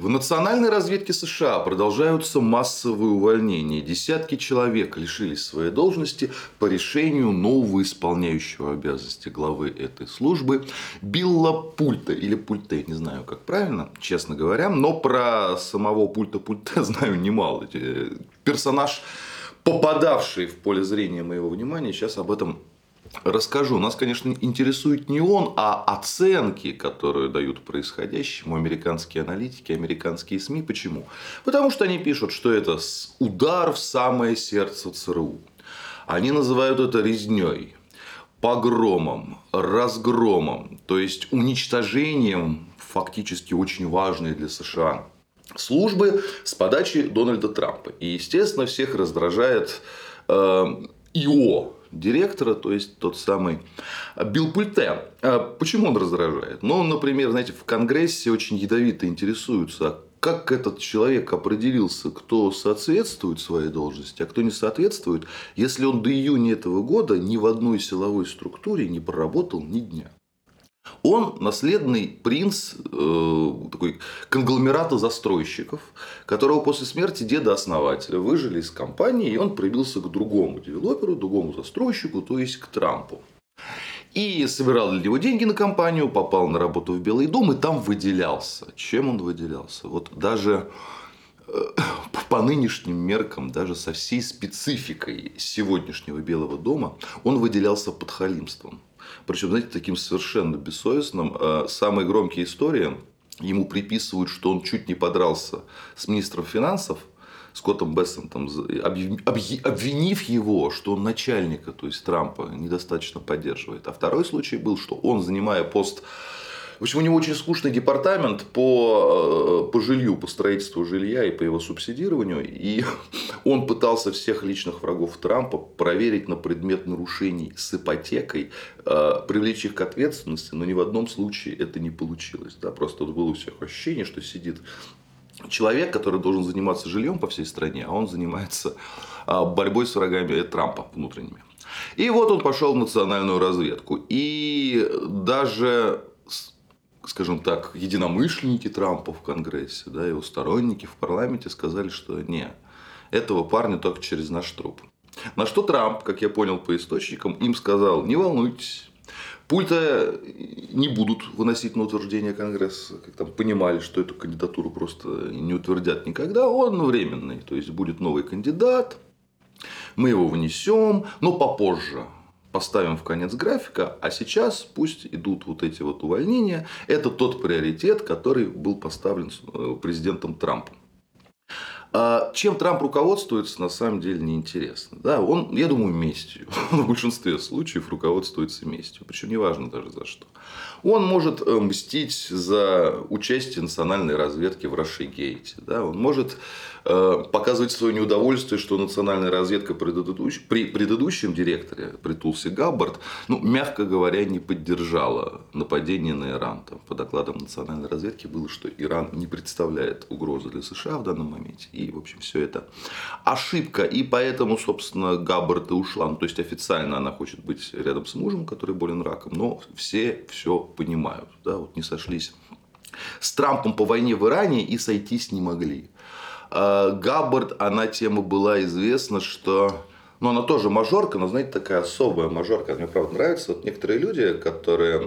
В национальной разведке США продолжаются массовые увольнения. Десятки человек лишились своей должности по решению нового исполняющего обязанности главы этой службы Билла Пульта. Или Пульте, не знаю, как правильно, честно говоря. Но про самого Пульта знаю немало. Персонаж, попадавший в поле зрения моего внимания, сейчас об этом расскажу. Нас, конечно, интересует не он, а оценки, которые дают происходящему американские аналитики, американские СМИ. Почему? Потому что они пишут, что это удар в самое сердце ЦРУ. Они называют это резней, погромом, разгромом, то есть уничтожением фактически очень важной для США службы с подачи Дональда Трампа. И, естественно, всех раздражает ИО директора, то есть тот самый Билл Пульте. Почему он раздражает? Ну, например, знаете, в Конгрессе очень ядовито интересуются, как этот человек определился, кто соответствует своей должности, а кто не соответствует, если он до июня этого года ни в одной силовой структуре не проработал ни дня. Он наследный принц такой конгломерата застройщиков, которого после смерти деда-основателя выжили из компании, и он прибился к другому девелоперу, другому застройщику, то есть к Трампу. И собирал для него деньги на компанию, попал на работу в Белый дом и там выделялся. Чем он выделялся? Вот даже по нынешним меркам, даже со всей спецификой сегодняшнего Белого дома, он выделялся подхалимством. Причем, знаете, таким совершенно бессовестным. Самые громкие истории ему приписывают, что он чуть не подрался с министром финансов Скоттом Бессентом, обвинив его, что он начальника, то есть Трампа, недостаточно поддерживает. А второй случай был, что он, занимая пост... В общем, у него очень скучный департамент по жилью, по строительству жилья и по его субсидированию. И он пытался всех личных врагов Трампа проверить на предмет нарушений с ипотекой, привлечь их к ответственности, но ни в одном случае это не получилось. Да, просто вот было у всех ощущение, что сидит человек, который должен заниматься жильем по всей стране, а он занимается борьбой с врагами Трампа внутренними. И вот он пошел в национальную разведку. И даже... скажем так, единомышленники Трампа в Конгрессе, да, его сторонники в парламенте сказали, что не, этого парня только через наш труп. На что Трамп, как я понял по источникам, им сказал: не волнуйтесь, Пульта не будут выносить на утверждение Конгресса, как там понимали, что эту кандидатуру просто не утвердят никогда, он временный, то есть будет новый кандидат, мы его внесем, но попозже. Поставим в конец графика, а сейчас пусть идут вот эти вот увольнения. Это тот приоритет, который был поставлен президентом Трампом. Чем Трамп руководствуется, на самом деле неинтересно. Да, он, я думаю, местью. В большинстве случаев руководствуется местью. Причем неважно даже за что. Он может мстить за участие национальной разведки в Russiagate. Да? Он может показывать свое неудовольствие, что национальная разведка при предыдущем директоре, при Тулси Габбард, ну, мягко говоря, не поддержала нападение на Иран. Там, по докладам национальной разведки было, что Иран не представляет угрозы для США в данном моменте. И, в общем, все это ошибка. И поэтому, собственно, Габбард и ушла. Ну, то есть, официально она хочет быть рядом с мужем, который болен раком. Но все понимают. Да? Вот не сошлись с Трампом по войне в Иране и сойтись не могли. Габбард, она тема была известна, что... Ну, она тоже мажорка, но, знаете, такая особая мажорка. Мне, правда, нравится. Вот некоторые люди, которые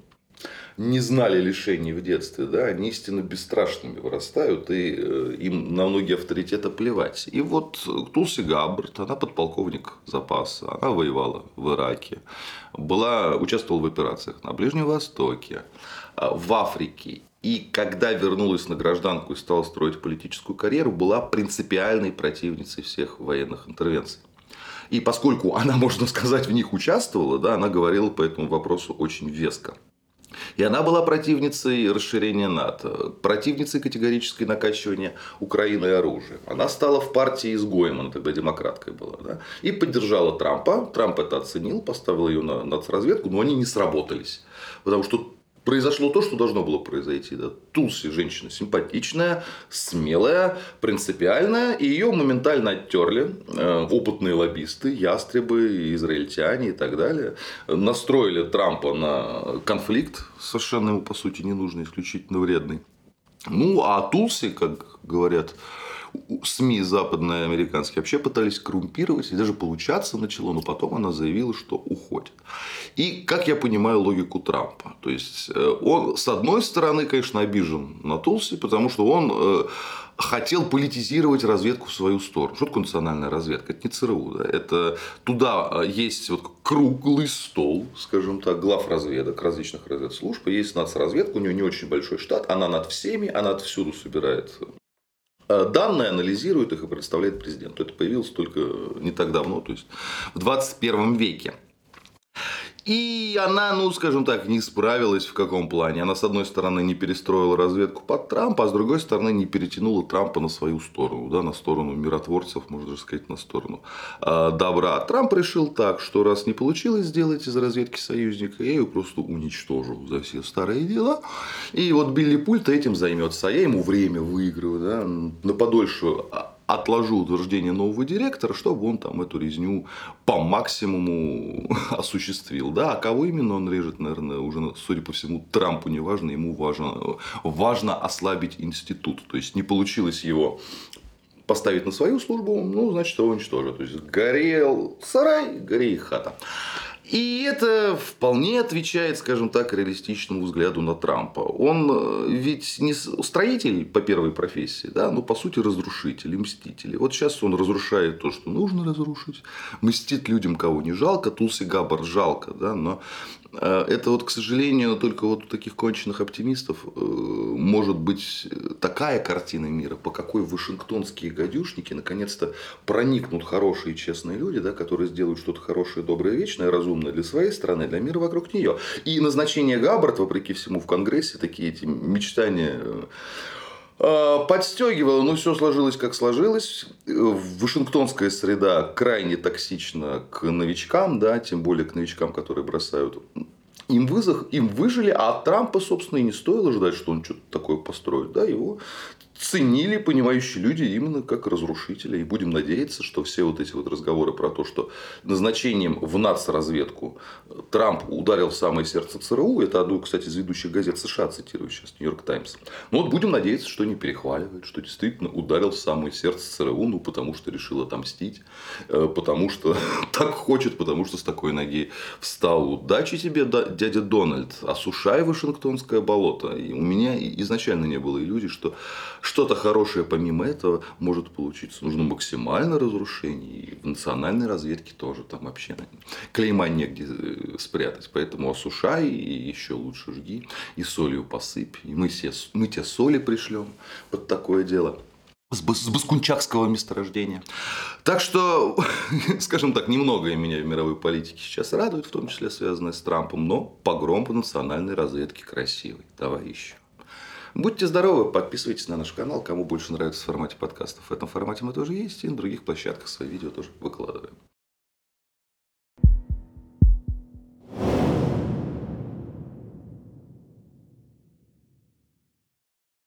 не знали лишений в детстве, да, они истинно бесстрашными вырастают, и им на многие авторитеты плевать. И вот Тулси Габбард, она подполковник запаса, она воевала в Ираке, участвовала в операциях на Ближнем Востоке, в Африке. И когда вернулась на гражданку и стала строить политическую карьеру, была принципиальной противницей всех военных интервенций. И поскольку она, можно сказать, в них участвовала, да, она говорила по этому вопросу очень веско. И она была противницей расширения НАТО, противницей категорической накачивания Украины оружием. Она стала в партии изгоем, она тогда демократкой была, да, и поддержала Трампа. Трамп это оценил, поставил ее на нацразведку, но они не сработались. Потому что произошло то, что должно было произойти. Да. Тулси женщина симпатичная, смелая, принципиальная. И ее моментально оттерли опытные лоббисты, ястребы, израильтяне и так далее. Настроили Трампа на конфликт, совершенно ему, по сути, ненужный, исключительно вредный. Ну, а Тулси, как говорят СМИ западные, американские, вообще пытались коррумпировать, и даже получаться начало, но потом она заявила, что уходит. И, как я понимаю, логику Трампа. То есть, он, с одной стороны, конечно, обижен на Тулси, потому что он хотел политизировать разведку в свою сторону. Что такое национальная разведка? Это не ЦРУ. Да? Это туда есть вот круглый стол, скажем так, глав разведок различных разведслужб. Есть нацразведка, у нее не очень большой штат, она над всеми, она отовсюду собирает данные, анализирует их и представляет президенту. Это появилось только не так давно, то есть в 21 веке. И она, ну, скажем так, не справилась в каком плане. Она, с одной стороны, не перестроила разведку под Трампа, а с другой стороны, не перетянула Трампа на свою сторону, да, на сторону миротворцев, можно даже сказать, на сторону добра. Трамп решил так, что раз не получилось сделать из разведки союзника, я ее просто уничтожу за все старые дела. И вот Билли Пульт этим займется, а я ему время выиграю, да, на подольшую отложу утверждение нового директора, чтобы он там эту резню по максимуму осуществил. Да, а кого именно он режет, наверное, уже, судя по всему, Трампу не важно, ему важно ослабить институт. То есть, не получилось его поставить на свою службу, ну, значит, его уничтожат. То есть, горел сарай, гори и хата. И это вполне отвечает, скажем так, реалистичному взгляду на Трампа. Он ведь не строитель по первой профессии, да, но по сути разрушитель и мститель. Вот сейчас он разрушает то, что нужно разрушить, мстит людям, кого не жалко, Тулси Габбард жалко, да, но это вот, к сожалению, только вот у таких конченых оптимистов может быть такая картина мира, по какой вашингтонские гадюшники наконец-то проникнут хорошие и честные люди, да, которые сделают что-то хорошее, доброе, вечное, разумное для своей страны, для мира вокруг нее. И назначение Габбард, вопреки всему, в Конгрессе такие эти мечтания подстегивало, но все сложилось как сложилось. Вашингтонская среда крайне токсична к новичкам, да, тем более к новичкам, которые бросают им выжили, а от Трампа, собственно, и не стоило ждать, что он что-то такое построит. Да, его ценили понимающие люди именно как разрушителя. И будем надеяться, что все вот эти вот разговоры про то, что назначением в нацразведку Трамп ударил в самое сердце ЦРУ, это одну, кстати, из ведущих газет США, цитирую сейчас, Нью-Йорк Таймс. Ну вот будем надеяться, что не перехваливает, что действительно ударил в самое сердце ЦРУ, ну потому что решил отомстить, потому что так хочет, потому что с такой ноги встал. Удачи тебе, дядя Дональд, осушай Вашингтонское болото. И у меня изначально не было иллюзий, что что-то хорошее помимо этого может получиться. Нужно максимальное разрушение. И в национальной разведке тоже там вообще клейма негде спрятать. Поэтому осушай и еще лучше жги. И солью посыпь. И мы тебе соли пришлем под такое дело. С баскунчакского месторождения. Так что, скажем так, немногое меня в мировой политике сейчас радует, в том числе связанное с Трампом, но погром по национальной разведке красивый. Давай еще. Будьте здоровы, подписывайтесь на наш канал, кому больше нравится в формате подкастов. В этом формате мы тоже есть, и на других площадках свои видео тоже выкладываем.